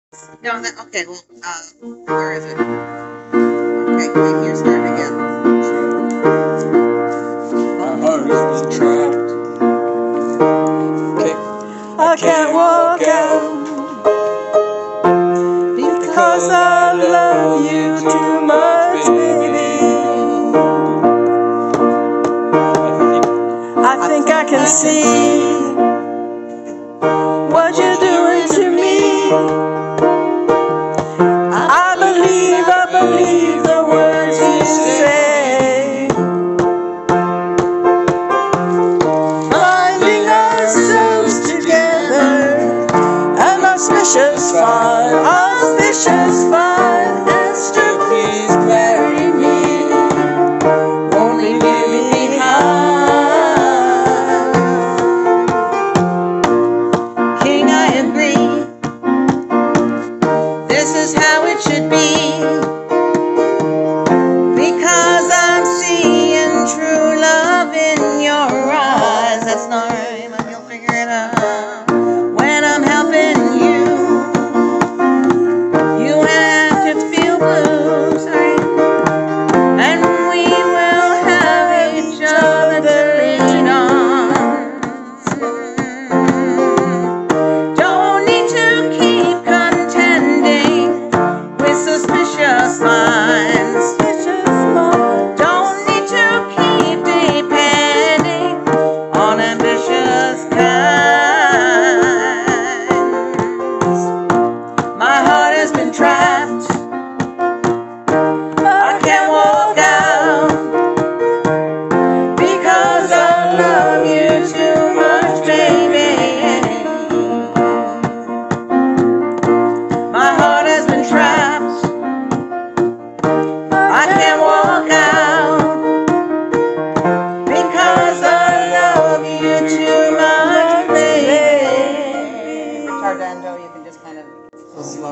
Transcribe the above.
No, okay, well, where is it? Okay, wait, you're starting again. My heart has been trapped. Okay. I can't walk out because I love you too much, baby. I think I can see what you're doing to me. I believe the words you say, binding ourselves together, an auspicious